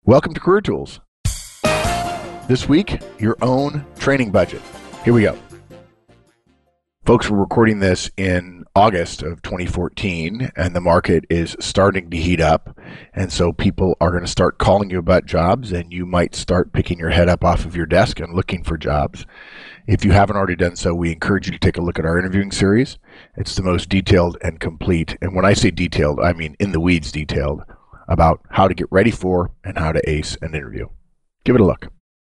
Welcome to Career Tools. This week, your own training budget. Here we go. Folks, we're recording this in August of 2014, and the market is starting to heat up. And so people are going to start calling you about jobs, and you might start picking your head up off of your desk and looking for jobs. If you haven't already done so, we encourage you to take a look at our interviewing series. It's the most detailed and complete. And when I say detailed, I mean in the weeds detailed about how to get ready for and how to ace an interview. Give it a look.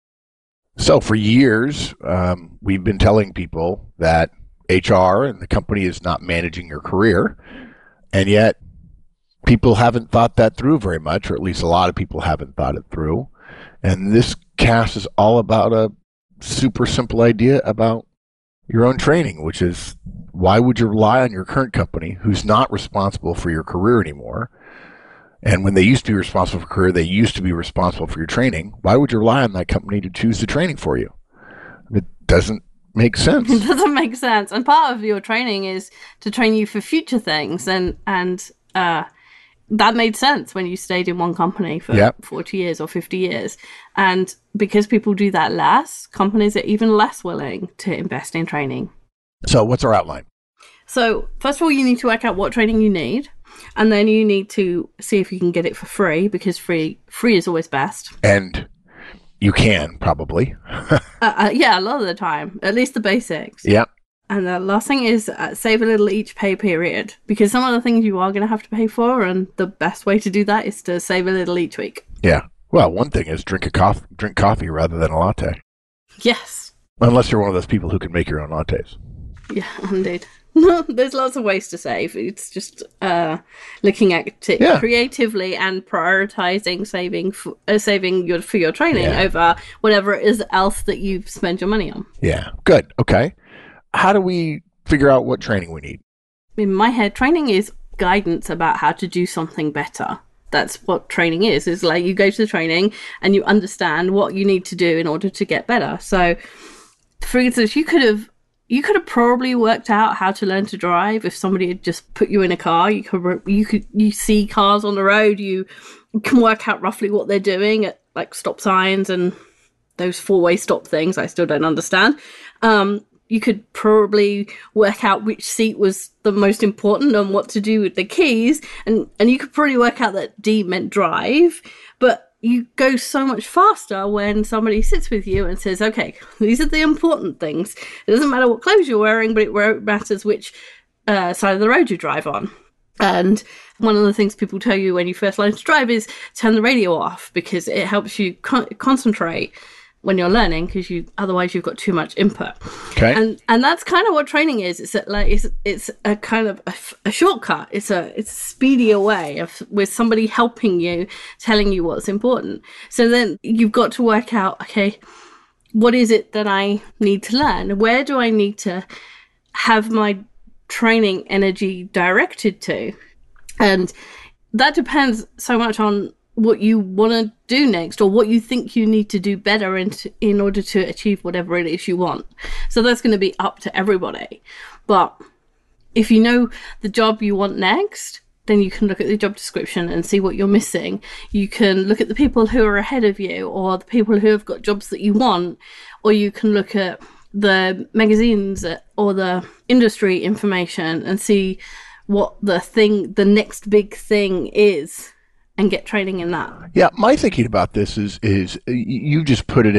So for years, we've been telling people that HR and the company is not managing your career, and yet people haven't thought that through very much, or at least a lot of people haven't thought it through. And this cast is all about a super simple idea about your own training, which is, why would you rely on your current company who's not responsible for your career anymore? And when they used to be responsible for career, they used to be responsible for your training. Why would you rely on that company to choose the training for you? It doesn't make sense. It doesn't make sense. And part of your training is to train you for future things. And that made sense when you stayed in one company for 40 years or 50 years. And because people do that less, companies are even less willing to invest in training. So what's our outline? So first of all, you need to work out what training you need. And then you need to see if you can get it for free, because free is always best. And you can, probably. Yeah, a lot of the time. At least the basics. Yeah. And the last thing is save a little each pay period, because some of the things you are going to have to pay for, and the best way to do that is to save a little each week. Yeah. Well, one thing is drink coffee rather than a latte. Yes. Unless you're one of those people who can make your own lattes. Yeah, indeed. There's lots of ways to save. It's just looking at it creatively and prioritizing saving for your training over whatever it is else that you spend your money on. Yeah, good. Okay. How do we figure out what training we need? In my head, training is guidance about how to do something better. That's what training is. It's like you go to the training and you understand what you need to do in order to get better. So, for instance, you could have probably worked out how to learn to drive if somebody had just put you in a car. You see cars on the road. You can work out roughly what they're doing at like stop signs and those four-way stop things. I still don't understand. You could probably work out which seat was the most important and what to do with the keys. And you could probably work out that D meant drive, but you go so much faster when somebody sits with you and says, okay, these are the important things. It doesn't matter what clothes you're wearing, but it matters which side of the road you drive on. And one of the things people tell you when you first learn to drive is turn the radio off, because it helps you concentrate when you're learning, because otherwise you've got too much input. Okay. And that's kind of what training is. It's a kind of a shortcut. It's a speedier way with somebody helping you, telling you what's important. So then you've got to work out, okay, what is it that I need to learn? Where do I need to have my training energy directed to? And that depends so much on what you want to do next, or what you think you need to do better in order to achieve whatever it is you want. So that's going to be up to everybody. But if you know the job you want next, then you can look at the job description and see what you're missing. You can look at the people who are ahead of you, or the people who have got jobs that you want, or you can look at the magazines or the industry information and see what the next big thing is, and get training in that. Yeah, my thinking about this is you just put it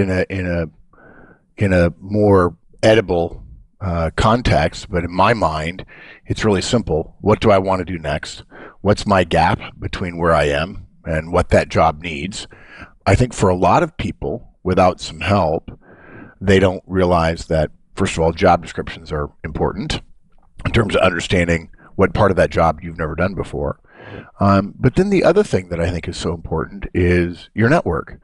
in a more edible context, but in my mind, it's really simple. What do I want to do next? What's my gap between where I am and what that job needs? I think for a lot of people, without some help, they don't realize that, first of all, job descriptions are important in terms of understanding what part of that job you've never done before. But then the other thing that I think is so important is your network.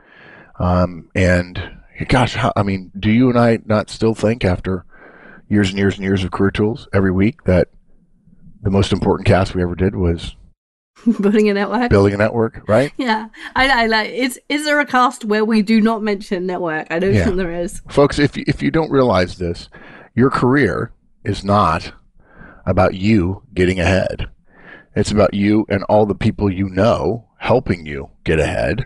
And gosh, do you and I not still think, after years and years and years of Career Tools every week, that the most important cast we ever did was building a network? Building a network, right? Yeah. I like. Is there a cast where we do not mention network? I don't think there is. Folks, if you don't realize this, your career is not about you getting ahead. It's about you and all the people you know helping you get ahead.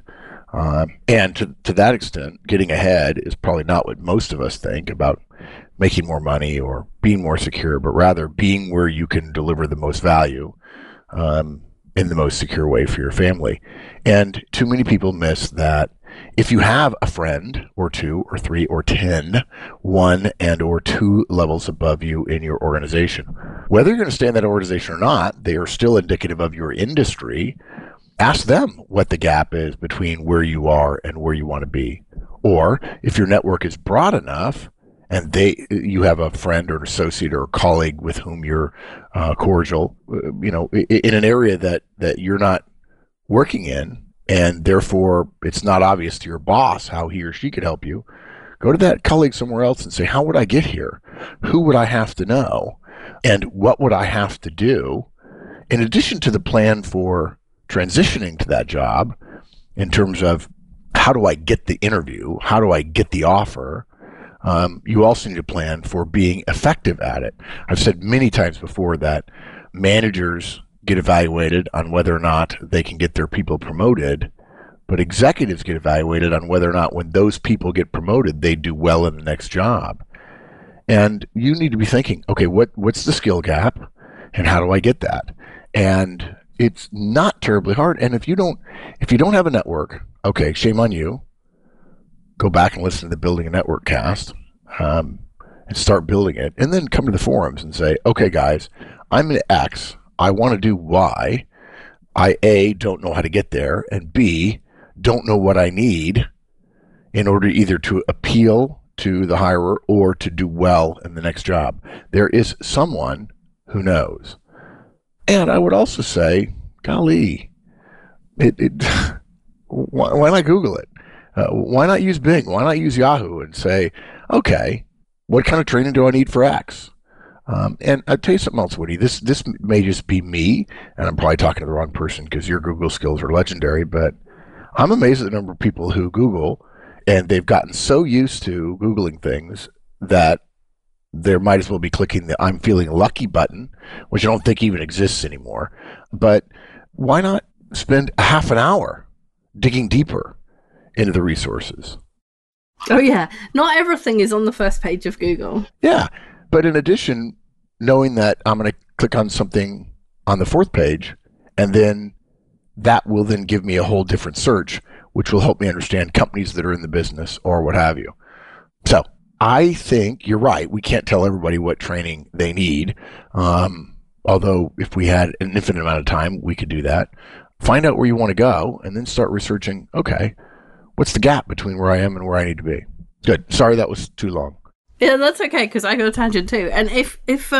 And to that extent, getting ahead is probably not what most of us think about making more money or being more secure, but rather being where you can deliver the most value in the most secure way for your family. And too many people miss that if you have a friend or two or three or 10, one and or two levels above you in your organization, whether you're going to stay in that organization or not, they are still indicative of your industry. Ask them what the gap is between where you are and where you want to be. Or if your network is broad enough and you have a friend or an associate or a colleague with whom you're cordial, in an area that you're not working in, and therefore it's not obvious to your boss how he or she could help you, go to that colleague somewhere else and say, how would I get here? Who would I have to know? And what would I have to do? In addition to the plan for transitioning to that job, in terms of how do I get the interview? How do I get the offer? You also need a plan for being effective at it. I've said many times before that managers get evaluated on whether or not they can get their people promoted, but executives get evaluated on whether or not when those people get promoted, they do well in the next job. And you need to be thinking, okay, what's the skill gap and how do I get that? And it's not terribly hard. And if you don't have a network, okay, shame on you. Go back and listen to the Building a Network cast and start building it. And then come to the forums and say, okay, guys, I'm an X. I want to do Y. I, A, don't know how to get there, and B, don't know what I need in order either to appeal to the hirer or to do well in the next job. There is someone who knows. And I would also say, golly, why not Google it? Why not use Bing? Why not use Yahoo and say, okay, what kind of training do I need for X? And I'll tell you something else, Woody. This may just be me, and I'm probably talking to the wrong person because your Google skills are legendary, but I'm amazed at the number of people who Google, and they've gotten so used to Googling things that there might as well be clicking the I'm feeling lucky button, which I don't think even exists anymore. But why not spend a half an hour digging deeper into the resources? Oh, yeah. Not everything is on the first page of Google. Yeah. But in addition, knowing that I'm going to click on something on the fourth page, and then that will then give me a whole different search, which will help me understand companies that are in the business or what have you. So I think you're right. We can't tell everybody what training they need. Although if we had an infinite amount of time, we could do that. Find out where you want to go and then start researching, okay, what's the gap between where I am and where I need to be? Good. Sorry, that was too long. Yeah, that's okay, because I got a tangent too. And if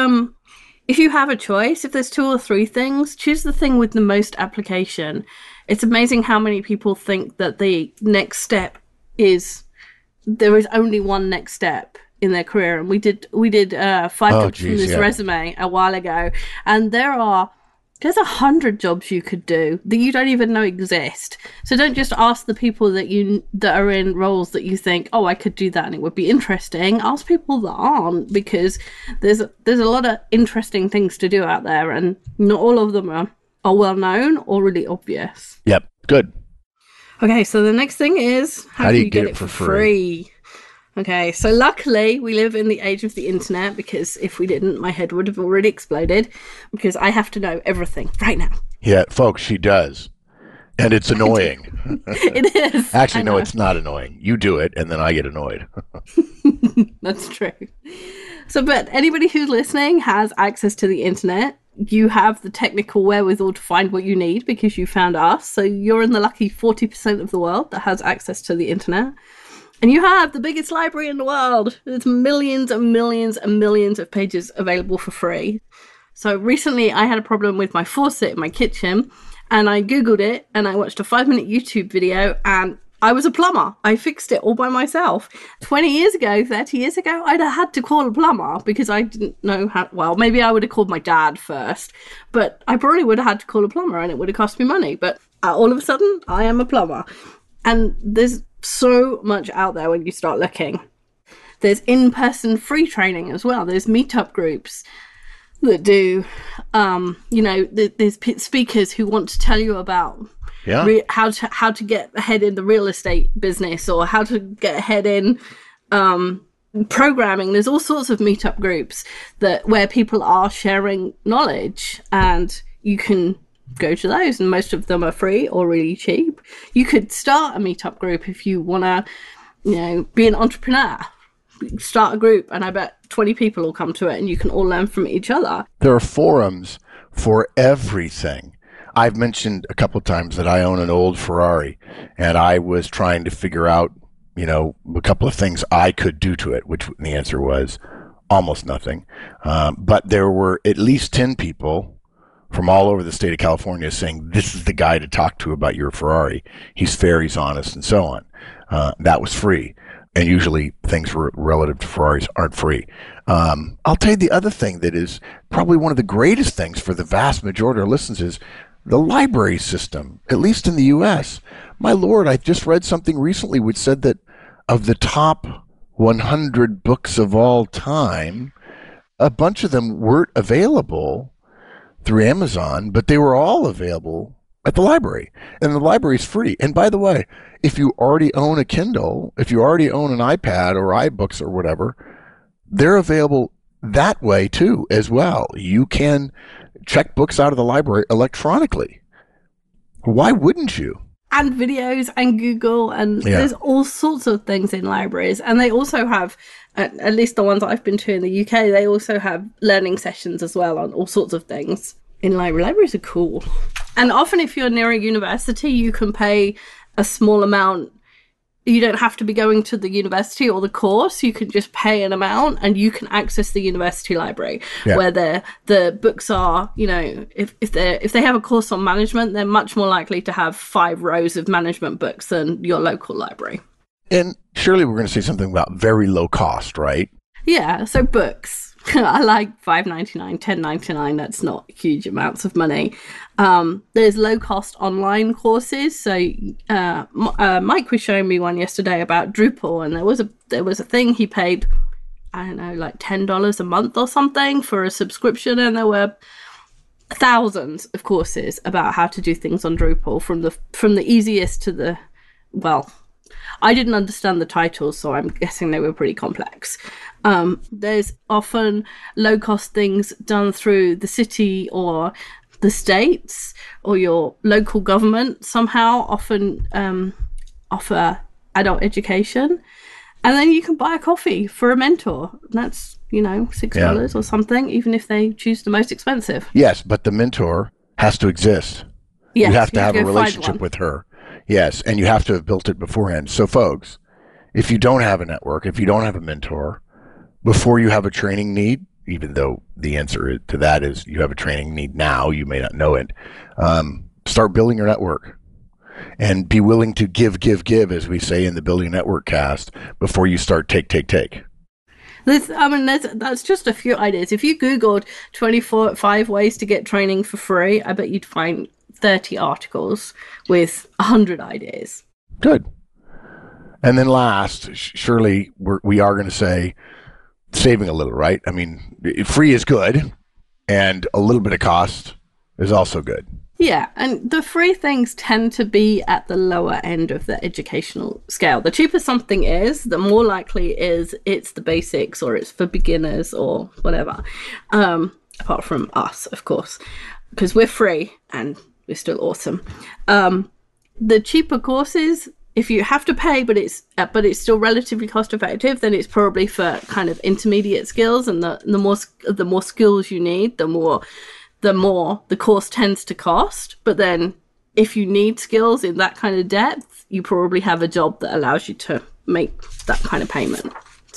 you have a choice, if there's 2 or 3 things, choose the thing with the most application. It's amazing how many people think that the next step is there is only one next step in their career. And we did 5 jobs from this resume a while ago, and there's 100 jobs you could do that you don't even know exist. So don't just ask the people that are in roles that you think, oh, I could do that and it would be interesting. Ask people that aren't, because there's a lot of interesting things to do out there, and not all of them are well known or really obvious. Yep, good. Okay, so the next thing is how do you get it for free? Okay, so luckily we live in the age of the internet, because if we didn't, my head would have already exploded, because I have to know everything right now. Yeah, folks, she does. And it's annoying. It is. Actually, no, it's not annoying. You do it, and then I get annoyed. That's true. So, but anybody who's listening has access to the internet. You have the technical wherewithal to find what you need because you found us. So you're in the lucky 40% of the world that has access to the internet. And you have the biggest library in the world. There's millions and millions and millions of pages available for free. So recently I had a problem with my faucet in my kitchen, and I Googled it and I watched a 5-minute YouTube video, and I was a plumber. I fixed it all by myself. 20 years ago, 30 years ago, I'd have had to call a plumber because I didn't know how. Well, maybe I would have called my dad first, but I probably would have had to call a plumber and it would have cost me money. But all of a sudden, I am a plumber. And there's so much out there when you start looking. There's in-person free training as well. There's meetup groups that do, there's speakers who want to tell you about Yeah. how to get ahead in the real estate business, or how to get ahead in programming. There's all sorts of meetup groups where people are sharing knowledge, and you can go to those, and most of them are free or really cheap. You could start a meetup group if you want to, be an entrepreneur. Start a group, and I bet 20 people will come to it, and you can all learn from each other. There are forums for everything. I've mentioned a couple of times that I own an old Ferrari, and I was trying to figure out, a couple of things I could do to it, which the answer was almost nothing. But there were at least 10 people from all over the state of California saying, this is the guy to talk to about your Ferrari. He's fair, he's honest, and so on. That was free. And usually things relative to Ferraris aren't free. I'll tell you the other thing that is probably one of the greatest things for the vast majority of our listeners is the library system, at least in the U.S. My Lord, I just read something recently which said that of the top 100 books of all time, a bunch of them weren't available through Amazon, but they were all available at the library. And the library's free. And by the way, if you already own a Kindle, if you already own an iPad or iBooks or whatever, they're available that way too as well. You can check books out of the library electronically. Why wouldn't you? And videos and Google, and there's all sorts of things in libraries. And they also have, at least the ones I've been to in the UK, they also have learning sessions as well on all sorts of things in library. Libraries are cool. And often if you're near a university, you can pay a small amount. You don't have to be going to the university or the course. You can just pay an amount and you can access the university library where the books are, if they have a course on management, they're much more likely to have 5 rows of management books than your local library. And surely we're going to say something about very low cost, right? Yeah, so books. I like $5.99, $10.99. That's not huge amounts of money. There's low-cost online courses. So Mike was showing me one yesterday about Drupal, and there was a thing he paid, I don't know, like $10 a month or something for a subscription, and there were thousands of courses about how to do things on Drupal, from the easiest to the, well, I didn't understand the titles, so I'm guessing they were pretty complex. There's often low-cost things done through the city or the states or your local government somehow often offer adult education. And then you can buy a coffee for a mentor. That's, $6 or something, even if they choose the most expensive. Yes, but the mentor has to exist. Yes, you have to have a relationship with her. Yes, and you have to have built it beforehand. So, folks, if you don't have a network, if you don't have a mentor, before you have a training need, even though the answer to that is you have a training need now, you may not know it, start building your network and be willing to give, as we say in the Building Network cast, before you start take. That's just a few ideas. If you Googled 5 ways to get training for free, I bet you'd find 30 articles with 100 ideas. Good. And then last, surely we are going to say saving a little, right? I mean, free is good, and a little bit of cost is also good. Yeah, and the free things tend to be at the lower end of the educational scale. The cheaper something is, the more likely is it's the basics or it's for beginners or whatever. Apart from us, of course, because we're free and we're still awesome. The cheaper courses, if you have to pay, but it's still relatively cost effective, then it's probably for kind of intermediate skills, and the more skills you need, the more the course tends to cost. But then if you need skills in that kind of depth, you probably have a job that allows you to make that kind of payment.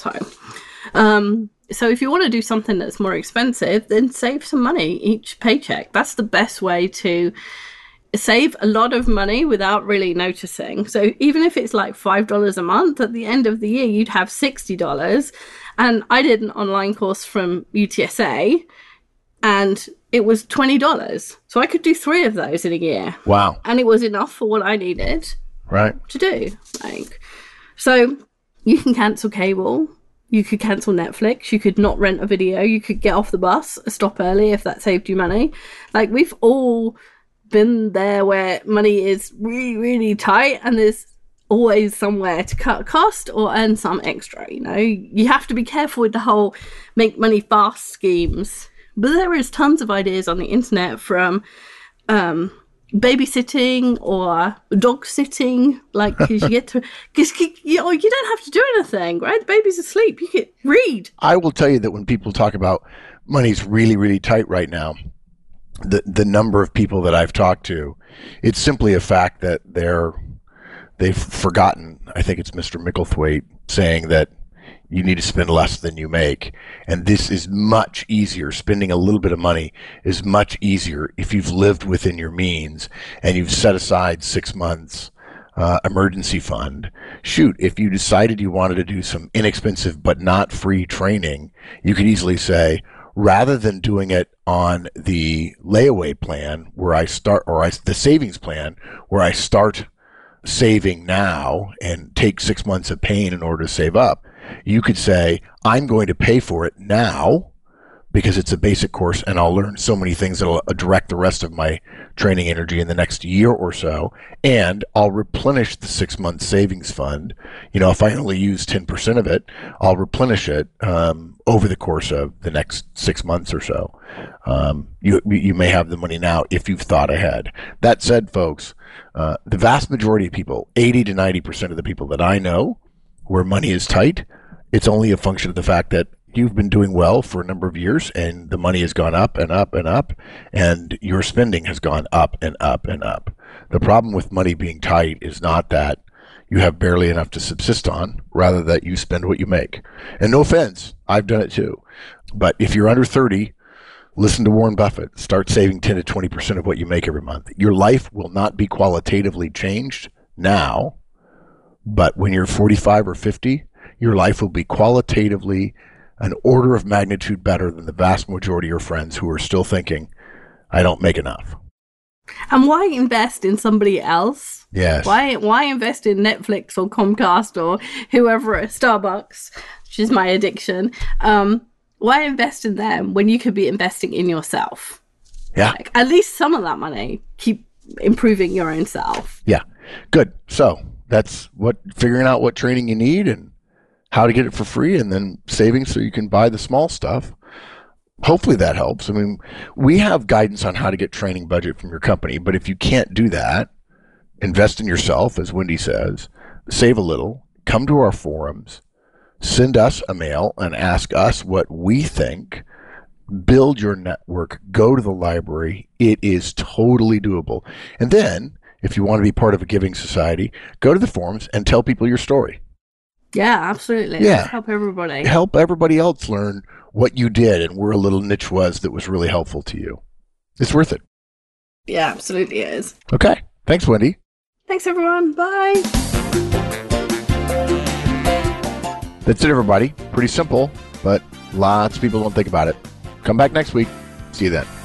So if you want to do something that's more expensive, then save some money each paycheck. That's the best way to save a lot of money without really noticing. So even if it's like $5 a month, at the end of the year, you'd have $60. And I did an online course from UTSA, and it was $20. So I could do 3 of those in a year. Wow. And it was enough for what I needed to do. So you can cancel cable. You could cancel Netflix. You could not rent a video. You could get off the bus, stop early if that saved you money. We've all been there where money is really, really tight and there's always somewhere to cut cost or earn some extra. You have to be careful with the whole make money fast schemes. But there is tons of ideas on the internet, from babysitting or dog sitting, like, because you get to, because you don't have to do anything, right? The baby's asleep. You can read. I will tell you that when people talk about money's really, really tight right now, the number of people that I've talked to, it's simply a fact that they've forgotten. I think it's Mr. Micklethwaite saying that you need to spend less than you make. And this is much easier. Spending a little bit of money is much easier if you've lived within your means and you've set aside 6 months emergency fund. Shoot, if you decided you wanted to do some inexpensive but not free training, you could easily say, rather than doing it on the layaway plan where I start, or the savings plan where I start saving now and take 6 months of pain in order to save up, you could say, I'm going to pay for it now because it's a basic course and I'll learn so many things that will direct the rest of my training energy in the next year or so, and I'll replenish the 6 month savings fund. If I only use 10% of it, I'll replenish it over the course of the next 6 months or so. You may have the money now if you've thought ahead. That said, folks, the vast majority of people, 80 to 90% of the people that I know where money is tight, it's only a function of the fact that you've been doing well for a number of years and the money has gone up and up and up and your spending has gone up and up and up. The problem with money being tight is not that you have barely enough to subsist on, rather that you spend what you make. And no offense, I've done it too. But if you're under 30, listen to Warren Buffett. Start saving 10 to 20% of what you make every month. Your life will not be qualitatively changed now, but when you're 45 or 50, your life will be qualitatively an order of magnitude better than the vast majority of your friends who are still thinking, I don't make enough. And why invest in somebody else? Yes. Why invest in Netflix or Comcast or whoever at Starbucks, which is my addiction? Why invest in them when you could be investing in yourself? Yeah. Like, at least some of that money, keep improving your own self. Yeah. Good. So that's figuring out what training you need and how to get it for free, and then saving so you can buy the small stuff. Hopefully that helps. I mean, we have guidance on how to get training budget from your company, but if you can't do that, invest in yourself, as Wendy says, save a little, come to our forums, send us a mail and ask us what we think, build your network, go to the library. It is totally doable. And then, if you want to be part of a giving society, go to the forums and tell people your story. Yeah, absolutely. Yeah. Let's help everybody. Help everybody else learn what you did and where a little niche was that was really helpful to you. It's worth it. Yeah, absolutely it is. Okay. Thanks, Wendy. Thanks, everyone. Bye. That's it, everybody. Pretty simple, but lots of people don't think about it. Come back next week. See you then.